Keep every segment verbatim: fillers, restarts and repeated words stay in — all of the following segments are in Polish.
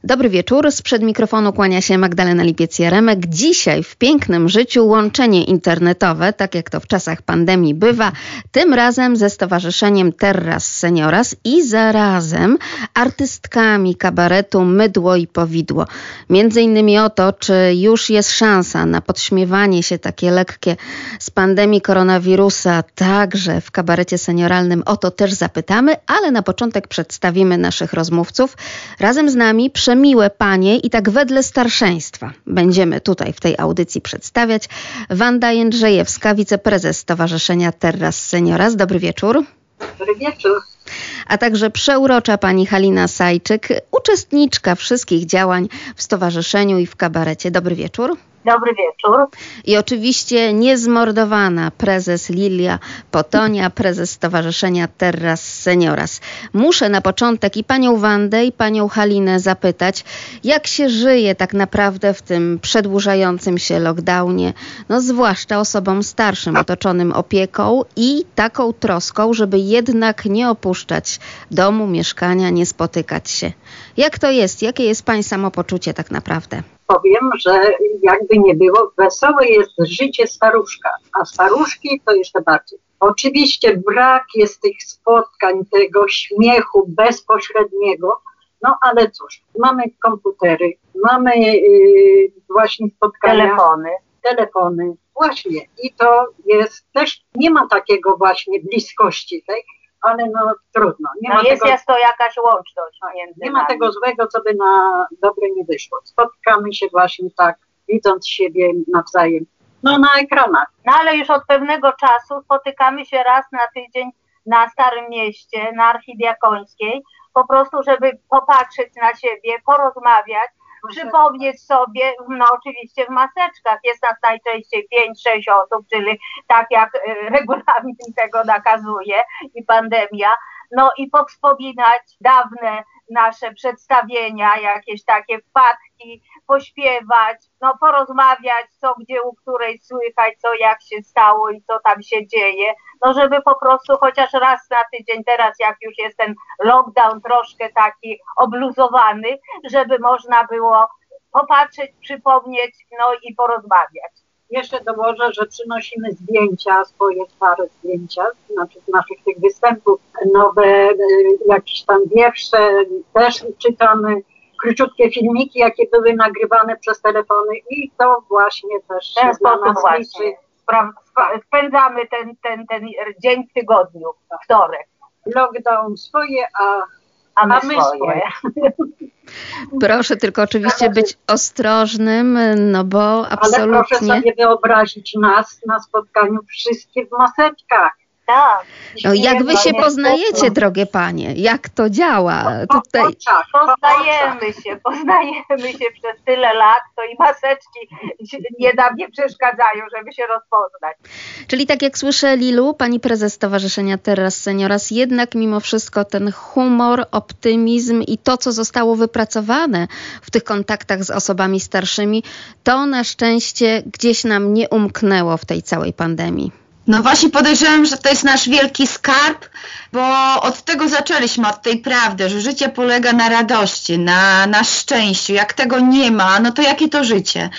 Dobry wieczór, sprzed mikrofonu kłania się Magdalena Lipiec-Jaremek. Dzisiaj w pięknym życiu łączenie internetowe, tak jak to w czasach pandemii bywa, tym razem ze Stowarzyszeniem Terras Senioras i zarazem artystkami kabaretu Mydło i Powidło. Między innymi o to, czy już jest szansa na podśmiewanie się takie lekkie z pandemii koronawirusa, także w kabarecie senioralnym, o to też zapytamy, ale na początek przedstawimy naszych rozmówców. Razem z nami przemiłe panie i tak wedle starszeństwa będziemy tutaj w tej audycji przedstawiać. Wanda Jędrzejewska, wiceprezes Stowarzyszenia Terras Senioras. Dobry wieczór. Dobry wieczór. A także przeurocza pani Halina Sajczyk, uczestniczka wszystkich działań w stowarzyszeniu i w kabarecie. Dobry wieczór. Dobry wieczór. I oczywiście niezmordowana prezes Lilia Potonia, prezes Stowarzyszenia Terras Senioras. Muszę na początek i panią Wandę, i panią Halinę zapytać, jak się żyje tak naprawdę w tym przedłużającym się lockdownie, no zwłaszcza osobom starszym, otoczonym opieką i taką troską, żeby jednak nie opuszczać domu, mieszkania, nie spotykać się. Jak to jest? Jakie jest pani samopoczucie tak naprawdę? Powiem, że jakby nie było, wesołe jest życie staruszka, a staruszki to jeszcze bardziej. Oczywiście brak jest tych spotkań, tego śmiechu bezpośredniego, no ale cóż, mamy komputery, mamy yy, właśnie spotkania. Telefony. Telefony, właśnie. I to jest też, nie ma takiego właśnie bliskości tej, ale no trudno. Nie no ma jest tego, to jakaś łączność między Nie ma nami. tego złego, co by na dobre nie wyszło. Spotkamy się właśnie tak, widząc siebie nawzajem, no na ekranach. No ale już od pewnego czasu spotykamy się raz na tydzień na Starym Mieście, na Archidiakońskiej, po prostu, żeby popatrzeć na siebie, porozmawiać, przypomnieć sobie, no oczywiście w maseczkach, jest nas najczęściej pięć sześć osób, czyli tak jak regulamin tego nakazuje i pandemia, no i powspominać dawne nasze przedstawienia, jakieś takie wpadki, pośpiewać, no porozmawiać, co gdzie u której słychać, co jak się stało i co tam się dzieje, no żeby po prostu chociaż raz na tydzień, teraz jak już jest ten lockdown troszkę taki obluzowany, żeby można było popatrzeć, przypomnieć, no i porozmawiać. Jeszcze dołożę, że przynosimy zdjęcia, swoje stare zdjęcia, znaczy z naszych tych występów, nowe, jakieś tam wiersze, też czytamy, króciutkie filmiki, jakie były nagrywane przez telefony i to właśnie też ten dla sposób nas właśnie liczy. Spędzamy ten, ten, ten dzień w tygodniu, wtorek. Lockdown swoje, a, a my, a my swoje. swoje. Proszę tylko oczywiście być ostrożnym, no bo absolutnie... Ale proszę sobie wyobrazić nas na spotkaniu wszystkie w maseczkach. Tak. No, jak wy się poznajecie, drogie panie? Jak to działa? Po, Tutaj... po oczach, poznajemy po się, poznajemy się przez tyle lat, to i maseczki nie nam nie przeszkadzają, żeby się rozpoznać. Czyli tak jak słyszę, Lilu, pani prezes Stowarzyszenia Terras Senioras, jednak mimo wszystko ten humor, optymizm i to, co zostało wypracowane w tych kontaktach z osobami starszymi, to na szczęście gdzieś nam nie umknęło w tej całej pandemii. No właśnie podejrzewam, że to jest nasz wielki skarb, bo od tego zaczęliśmy, od tej prawdy, że życie polega na radości, na, na szczęściu. Jak tego nie ma, no to jakie to życie?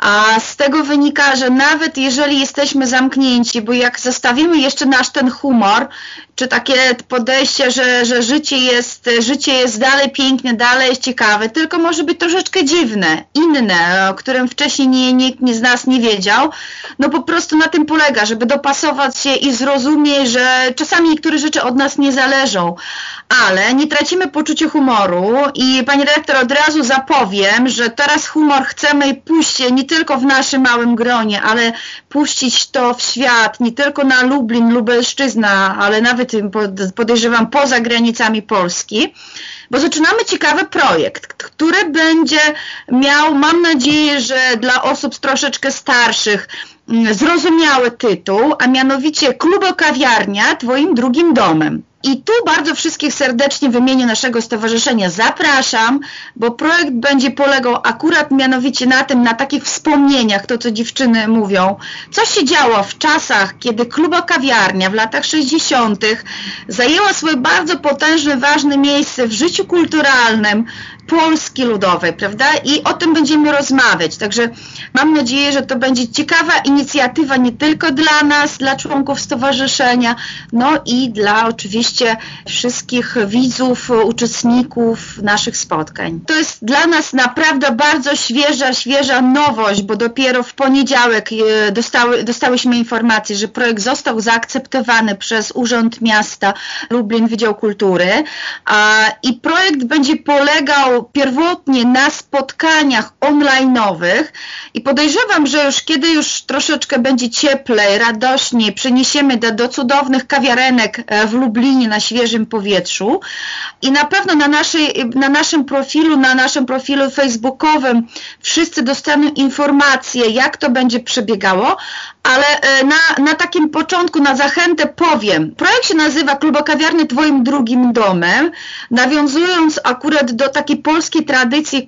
A z tego wynika, że nawet jeżeli jesteśmy zamknięci, bo jak zostawimy jeszcze nasz ten humor, czy takie podejście, że, że życie jest, życie jest dalej piękne, dalej jest ciekawe, tylko może być troszeczkę dziwne, inne, o którym wcześniej nie, nikt z nas nie wiedział, no po prostu na tym polega, żeby dopasować się i zrozumieć, że czasami niektóre rzeczy od nas nie zależą, ale nie tracimy poczucia humoru i pani redaktor, od razu zapowiem, że teraz humor chcemy puścić nie tylko w naszym małym gronie, ale puścić to w świat, nie tylko na Lublin, Lubelszczyzna, ale nawet podejrzewam poza granicami Polski, bo zaczynamy ciekawy projekt, który będzie miał, mam nadzieję, że dla osób troszeczkę starszych zrozumiały tytuł, a mianowicie Klubo-Kawiarnia Twoim drugim domem. I tu bardzo wszystkich serdecznie w imieniu naszego stowarzyszenia zapraszam, bo projekt będzie polegał akurat mianowicie na tym, na takich wspomnieniach, to co dziewczyny mówią, co się działo w czasach, kiedy Klubo-Kawiarnia w latach sześćdziesiątych zajęła swoje bardzo potężne, ważne miejsce w życiu kulturalnym, Polski ludowej, prawda? I o tym będziemy rozmawiać. Także mam nadzieję, że to będzie ciekawa inicjatywa nie tylko dla nas, dla członków stowarzyszenia, no i dla oczywiście wszystkich widzów, uczestników naszych spotkań. To jest dla nas naprawdę bardzo świeża, świeża nowość, bo dopiero w poniedziałek dostały, dostałyśmy informację, że projekt został zaakceptowany przez Urząd Miasta Lublin, Wydział Kultury i projekt będzie polegał pierwotnie na spotkaniach online'owych i podejrzewam, że już kiedy już troszeczkę będzie cieplej, radośniej, przeniesiemy do, do cudownych kawiarenek w Lublinie na świeżym powietrzu i na pewno na, naszej, na naszym profilu, na naszym profilu facebookowym wszyscy dostaną informacje, jak to będzie przebiegało, ale na, na takim początku, na zachętę powiem, projekt się nazywa Klubokawiarnia Twoim drugim domem, nawiązując akurat do takiej polskiej tradycji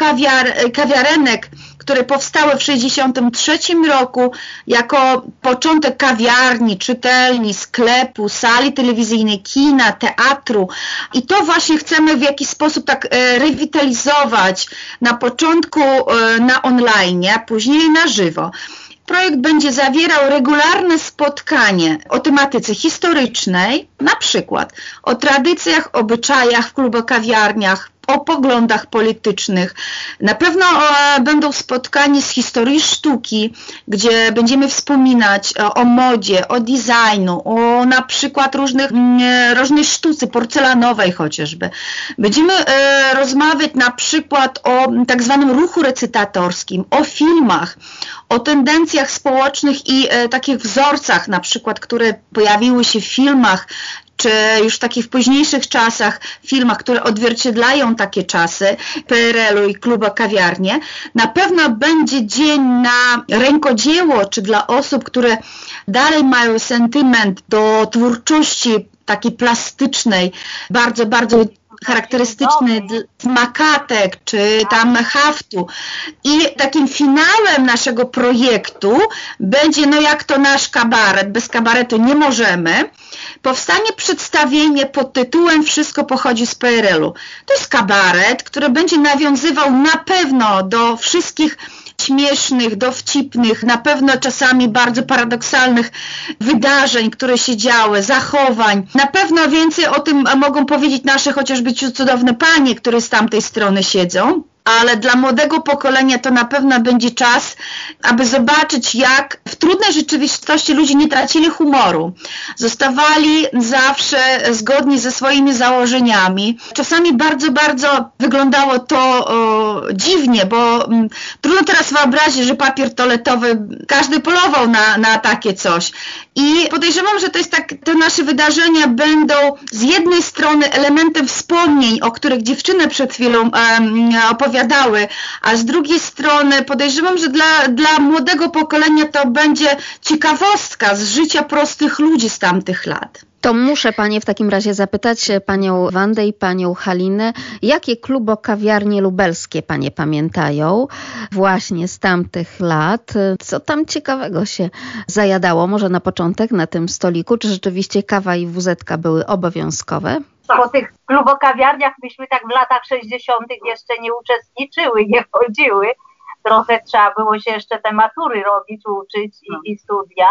klubokawiarenek, które powstały w sześćdziesiątym trzecim roku jako początek kawiarni, czytelni, sklepu, sali telewizyjnej, kina, teatru i to właśnie chcemy w jakiś sposób tak e, rewitalizować na początku e, na online, a później na żywo. Projekt będzie zawierał regularne spotkanie o tematyce historycznej, na przykład o tradycjach, obyczajach w klubokawiarniach, o poglądach politycznych. Na pewno e, będą spotkania z historii sztuki, gdzie będziemy wspominać e, o modzie, o designu, o na przykład różnych, e, różnej sztuce porcelanowej chociażby. Będziemy e, rozmawiać na przykład o tak zwanym ruchu recytatorskim, o filmach, o tendencjach społecznych i e, takich wzorcach na przykład, które pojawiły się w filmach, czy już w takich późniejszych czasach, filmach, które odzwierciedlają takie czasy P R L u i klubokawiarnie. Na pewno będzie dzień na rękodzieło, czy dla osób, które dalej mają sentyment do twórczości takiej plastycznej, bardzo, bardzo charakterystyczny z makatek, czy tam haftu. I takim finałem naszego projektu będzie, no jak to nasz kabaret, bez kabaretu nie możemy, powstanie przedstawienie pod tytułem Wszystko pochodzi z P R L u. To jest kabaret, który będzie nawiązywał na pewno do wszystkich śmiesznych, dowcipnych, na pewno czasami bardzo paradoksalnych wydarzeń, które się działy, zachowań. Na pewno więcej o tym mogą powiedzieć nasze chociażby cudowne panie, które z tamtej strony siedzą. Ale dla młodego pokolenia to na pewno będzie czas, aby zobaczyć, jak w trudnej rzeczywistości ludzie nie tracili humoru. Zostawali zawsze zgodni ze swoimi założeniami. Czasami bardzo, bardzo wyglądało to o, dziwnie, bo m, trudno teraz wyobrazić, że papier toaletowy, każdy polował na, na takie coś. I podejrzewam, że to jest tak, te nasze wydarzenia będą z jednej strony elementem wspomnień, o których dziewczyny przed chwilą um, opowiadały, a z drugiej strony podejrzewam, że dla, dla młodego pokolenia to będzie ciekawostka z życia prostych ludzi z tamtych lat. To muszę Panie w takim razie zapytać Panią Wandę i Panią Halinę, jakie klubokawiarnie lubelskie Panie pamiętają właśnie z tamtych lat? Co tam ciekawego się zajadało? Może na początek na tym stoliku? Czy rzeczywiście kawa i wuzetka były obowiązkowe? Po tych klubokawiarniach myśmy tak w latach sześćdziesiątych jeszcze nie uczestniczyły, nie chodziły. Trochę trzeba było się jeszcze te matury robić, uczyć i, i studia.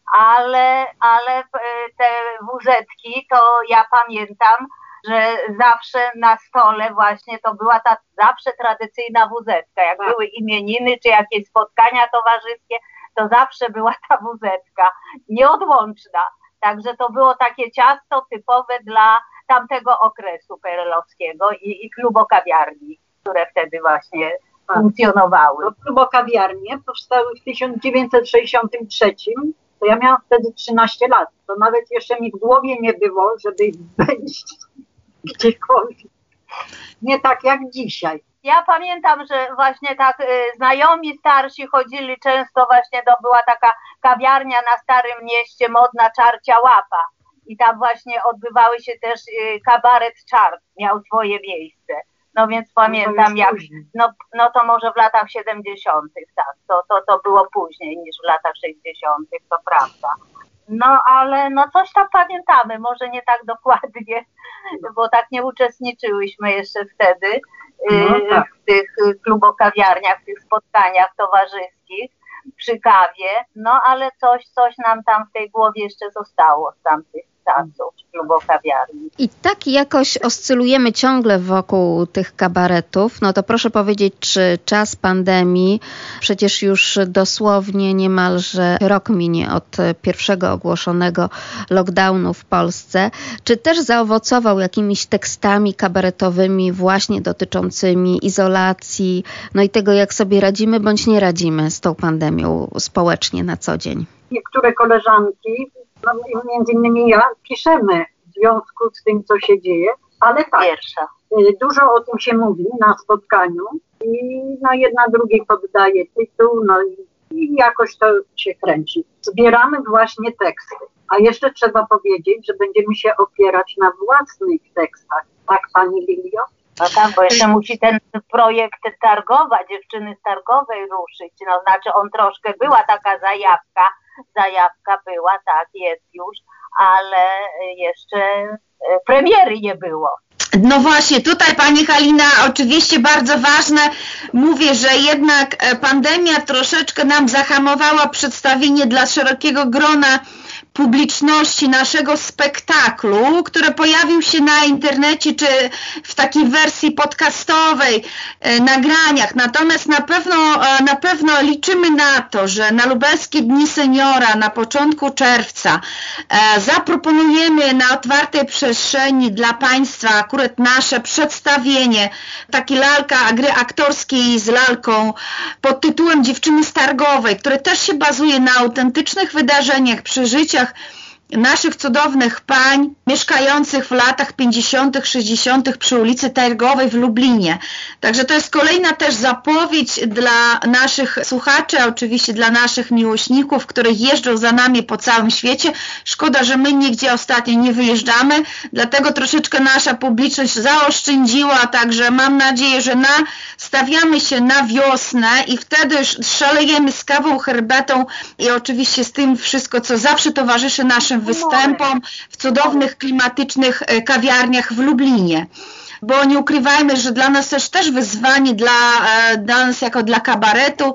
Ale, ale te wuzetki, to ja pamiętam, że zawsze na stole właśnie to była ta zawsze tradycyjna wuzetka. Jak były imieniny czy jakieś spotkania towarzyskie, to zawsze była ta wuzetka, nieodłączna. Także to było takie ciasto typowe dla tamtego okresu P R L owskiego i, i klubokawiarni, które wtedy właśnie funkcjonowały. No, klubokawiarnie powstały w tysiąc dziewięćset sześćdziesiątym trzecim. To ja miałam wtedy trzynaście lat, to nawet jeszcze mi w głowie nie było, żeby wejść gdziekolwiek. Nie tak jak dzisiaj. Ja pamiętam, że właśnie tak y, znajomi starsi chodzili często, właśnie to była taka kawiarnia na Starym Mieście, modna Czarcia Łapa. I tam właśnie odbywały się też y, kabaret czart, miał swoje miejsce. No więc pamiętam no jak, no, no to może w latach siedemdziesiątych, tak, to, to, to było później niż w latach sześćdziesiątych, to prawda. No ale no coś tam pamiętamy, może nie tak dokładnie, bo tak nie uczestniczyłyśmy jeszcze wtedy. no, tak. w tych klubokawiarniach, w tych spotkaniach towarzyskich, przy kawie, no ale coś, coś nam tam w tej głowie jeszcze zostało z tamtych czasów klubokawiarni. I tak jakoś oscylujemy ciągle wokół tych kabaretów. No to proszę powiedzieć, czy czas pandemii, przecież już dosłownie niemalże rok minie od pierwszego ogłoszonego lockdownu w Polsce, czy też zaowocował jakimiś tekstami kabaretowymi właśnie dotyczącymi izolacji, no i tego, jak sobie radzimy bądź nie radzimy z tą pandemią społecznie na co dzień? Niektóre koleżanki, no między innymi ja, piszemy w związku z tym, co się dzieje, ale tak, Pierwsza. dużo o tym się mówi na spotkaniu i no jedna drugiej poddaje tytuł, no i, i jakoś to się kręci. Zbieramy właśnie teksty, a jeszcze trzeba powiedzieć, że będziemy się opierać na własnych tekstach. Tak, pani Lilio? No tak, bo jeszcze musi ten projekt Targowa, dziewczyny z Targowej ruszyć, no znaczy on troszkę, była taka zajawka, zajawka była, tak, jest już, ale jeszcze premiery nie było. No właśnie, tutaj pani Halina, oczywiście bardzo ważne, mówię, że jednak pandemia troszeczkę nam zahamowała przedstawienie dla szerokiego grona publiczności naszego spektaklu, który pojawił się na internecie czy w takiej wersji podcastowej, e, nagraniach. Natomiast na pewno, e, na pewno liczymy na to, że na Lubelskie Dni Seniora na początku czerwca e, zaproponujemy na otwartej przestrzeni dla Państwa akurat nasze przedstawienie takiej lalka, gry aktorskiej z lalką pod tytułem Dziewczyny z Targowej, które też się bazuje na autentycznych wydarzeniach, przeżyciach naszych cudownych pań mieszkających w latach pięćdziesiątych, sześćdziesiątych przy ulicy Targowej w Lublinie. Także to jest kolejna też zapowiedź dla naszych słuchaczy, a oczywiście dla naszych miłośników, których jeżdżą za nami po całym świecie. Szkoda, że my nigdzie ostatnio nie wyjeżdżamy, dlatego troszeczkę nasza publiczność zaoszczędziła, także mam nadzieję, że nastawiamy się na wiosnę i wtedy szalejemy z kawą, herbatą i oczywiście z tym wszystko, co zawsze towarzyszy naszym występom w cudownych, klimatycznych kawiarniach w Lublinie. Bo nie ukrywajmy, że dla nas też też wyzwanie, dla, dla nas jako dla kabaretu,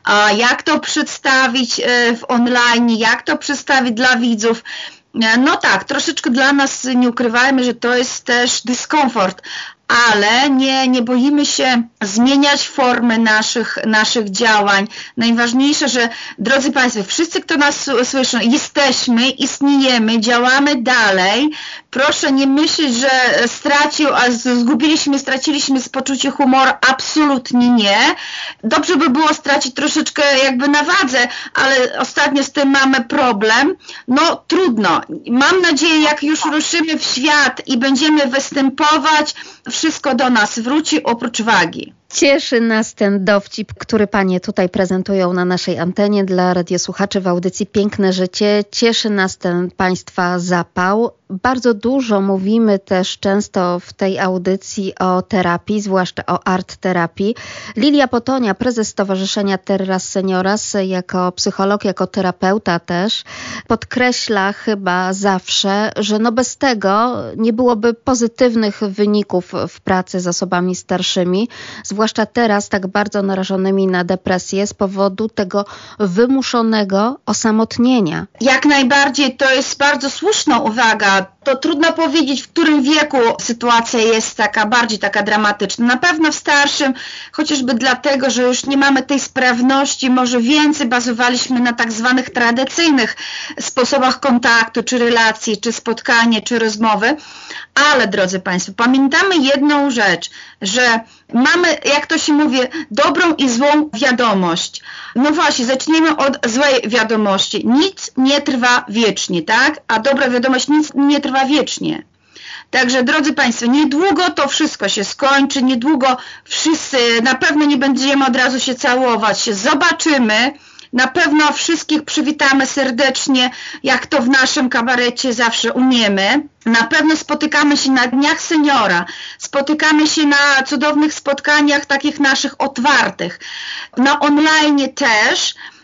jak to przedstawić w online, jak to przedstawić dla widzów. No tak, troszeczkę dla nas, nie ukrywajmy, że to jest też dyskomfort, ale nie, nie boimy się zmieniać formy naszych, naszych działań. Najważniejsze, że drodzy Państwo, wszyscy, kto nas słyszą, jesteśmy, istniejemy, działamy dalej. Proszę nie myśleć, że stracił, a zgubiliśmy, straciliśmy poczucie humoru. Absolutnie nie. Dobrze by było stracić troszeczkę jakby na wadze, ale ostatnio z tym mamy problem. No trudno. Mam nadzieję, jak już ruszymy w świat i będziemy występować, wszystko do nas wróci oprócz wagi. Cieszy nas ten dowcip, który panie tutaj prezentują na naszej antenie dla radiosłuchaczy w audycji Piękne Życie. Cieszy nas ten państwa zapał. Bardzo dużo mówimy też często w tej audycji o terapii, zwłaszcza o art terapii. Lilia Potonia, prezes Stowarzyszenia Terras Senioras, jako psycholog, jako terapeuta też, podkreśla chyba zawsze, że no bez tego nie byłoby pozytywnych wyników w pracy z osobami starszymi, zwłaszcza teraz tak bardzo narażonymi na depresję z powodu tego wymuszonego osamotnienia. Jak najbardziej, to jest bardzo słuszna uwaga. To trudno powiedzieć, w którym wieku sytuacja jest taka bardziej taka dramatyczna. Na pewno w starszym, chociażby dlatego, że już nie mamy tej sprawności, może więcej bazowaliśmy na tak zwanych tradycyjnych sposobach kontaktu, czy relacji, czy spotkanie, czy rozmowy. Ale, drodzy Państwo, pamiętamy jedną rzecz, że mamy, jak to się mówi, dobrą i złą wiadomość. No właśnie, zaczniemy od złej wiadomości. Nic nie trwa wiecznie, tak? A dobra wiadomość, nic nie trwa wiecznie. Także, drodzy Państwo, niedługo to wszystko się skończy, niedługo wszyscy, na pewno nie będziemy od razu się całować, zobaczymy. Na pewno wszystkich przywitamy serdecznie, jak to w naszym kabarecie zawsze umiemy. Na pewno spotykamy się na Dniach Seniora, spotykamy się na cudownych spotkaniach takich naszych otwartych, na online też.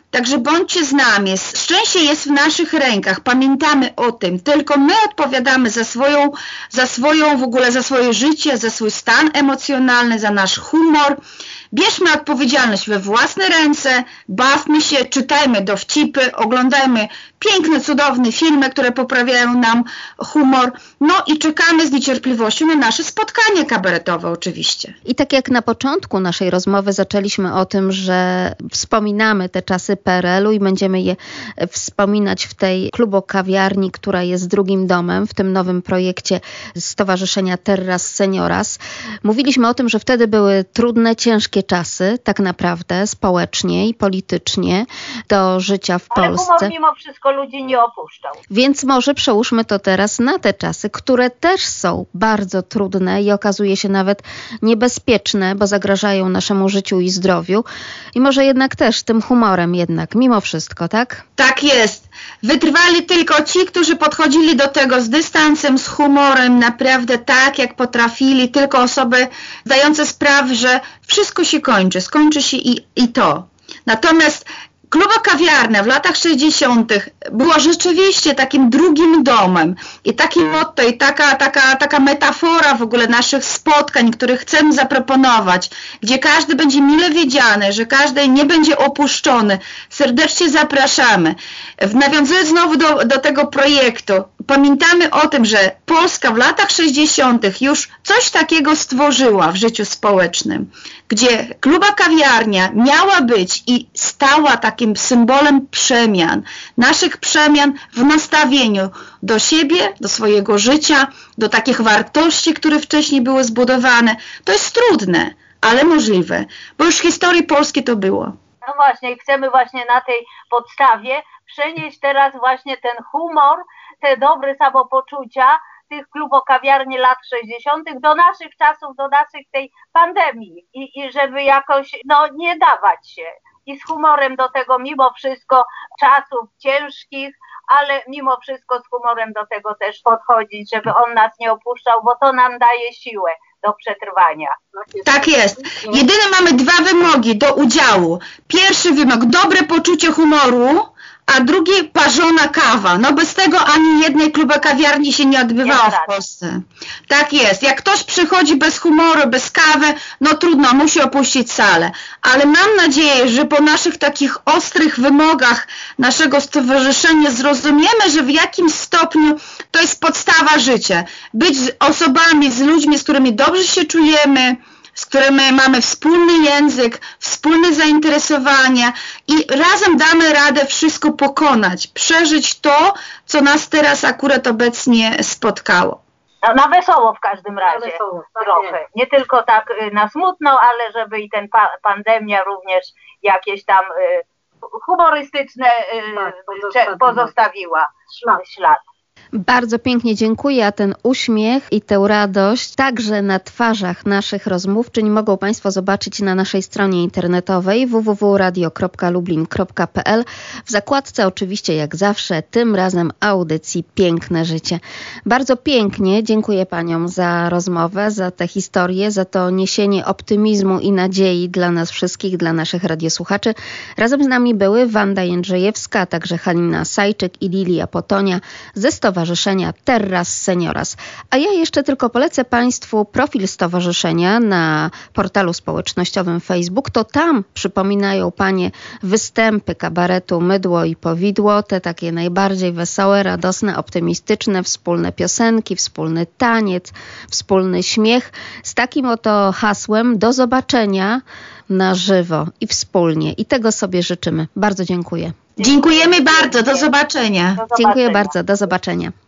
Także bądźcie z nami. Szczęście jest w naszych rękach. Pamiętamy o tym. Tylko my odpowiadamy za swoją, za swoją w ogóle, za swoje życie, za swój stan emocjonalny, za nasz humor. Bierzmy odpowiedzialność we własne ręce, bawmy się, czytajmy dowcipy, oglądajmy piękne, cudowne filmy, które poprawiają nam humor. No i czekamy z niecierpliwością na nasze spotkanie kabaretowe oczywiście. I tak jak na początku naszej rozmowy zaczęliśmy o tym, że wspominamy te czasy P R L u i będziemy je wspominać w tej klubo-kawiarni, która jest drugim domem w tym nowym projekcie Stowarzyszenia Terras Senioras. Mówiliśmy o tym, że wtedy były trudne, ciężkie czasy, tak naprawdę, społecznie i politycznie do życia w Ale Polsce. humor mimo wszystko ludzi nie opuszczał. Więc może przełóżmy to teraz na te czasy, które też są bardzo trudne i okazuje się nawet niebezpieczne, bo zagrażają naszemu życiu i zdrowiu. I może jednak też tym humorem jednak, mimo wszystko, tak? Tak jest. Wytrwali tylko ci, którzy podchodzili do tego z dystansem, z humorem, naprawdę tak, jak potrafili. Tylko osoby zdające sprawę, że wszystko się kończy, skończy się i, i to. Natomiast klubo-kawiarnia w latach sześćdziesiątych była rzeczywiście takim drugim domem i taki motto i taka, taka, taka metafora w ogóle naszych spotkań, które chcemy zaproponować, gdzie każdy będzie mile widziany, że każdy nie będzie opuszczony. Serdecznie zapraszamy. Nawiązując znowu do, do tego projektu, pamiętamy o tym, że Polska w latach sześćdziesiątych już coś takiego stworzyła w życiu społecznym, gdzie klubo-kawiarnia miała być i stała takim symbolem przemian, naszych przemian w nastawieniu do siebie, do swojego życia, do takich wartości, które wcześniej były zbudowane. To jest trudne, ale możliwe, bo już w historii Polski to było. No właśnie, i chcemy właśnie na tej podstawie przenieść teraz właśnie ten humor, te dobre samopoczucia tych klubo-kawiarni lat sześćdziesiątych do naszych czasów, do naszych tej pandemii i, i żeby jakoś no nie dawać się i z humorem do tego mimo wszystko czasów ciężkich, ale mimo wszystko z humorem do tego też podchodzić, żeby on nas nie opuszczał, bo to nam daje siłę do przetrwania. Tak jest. Jedyne mamy dwa wymogi do udziału. Pierwszy wymóg, dobre poczucie humoru, a drugi parzona kawa. No bez tego ani jednej klubo-kawiarni się nie odbywała w Polsce. Tak jest. Jak ktoś przychodzi bez humoru, bez kawy, no trudno, musi opuścić salę. Ale mam nadzieję, że po naszych takich ostrych wymogach naszego stowarzyszenia zrozumiemy, że w jakim stopniu to jest podstawa życia. Być z osobami, z ludźmi, z którymi dobrze się czujemy, z którymi mamy wspólny język, wspólne zainteresowania i razem damy radę wszystko pokonać, przeżyć to, co nas teraz akurat obecnie spotkało. No, na wesoło w każdym razie, wesoło, tak trochę. Nie tylko tak na smutno, ale żeby i ten pa pandemia również jakieś tam y, humorystyczne y, tak, pozostawiła, pozostawiła ślad. ślad. Bardzo pięknie dziękuję, a ten uśmiech i tę radość także na twarzach naszych rozmówczyń mogą Państwo zobaczyć na naszej stronie internetowej w w w kropka radio kropka lublin kropka p l w zakładce oczywiście jak zawsze, tym razem audycji Piękne Życie. Bardzo pięknie dziękuję Paniom za rozmowę, za tę historię, za to niesienie optymizmu i nadziei dla nas wszystkich, dla naszych radiosłuchaczy. Razem z nami były Wanda Jędrzejewska, a także Halina Sajczyk i Lilia Potonia ze Stowarzyszenia Terras Senioras. A ja jeszcze tylko polecę Państwu profil stowarzyszenia na portalu społecznościowym Facebook. To tam przypominają Panie występy kabaretu Mydło i Powidło, te takie najbardziej wesołe, radosne, optymistyczne, wspólne piosenki, wspólny taniec, wspólny śmiech. Z takim oto hasłem do zobaczenia na żywo i wspólnie. I tego sobie życzymy. Bardzo dziękuję. Dziękujemy bardzo. Do zobaczenia. Do zobaczenia. Dziękuję bardzo. Do zobaczenia.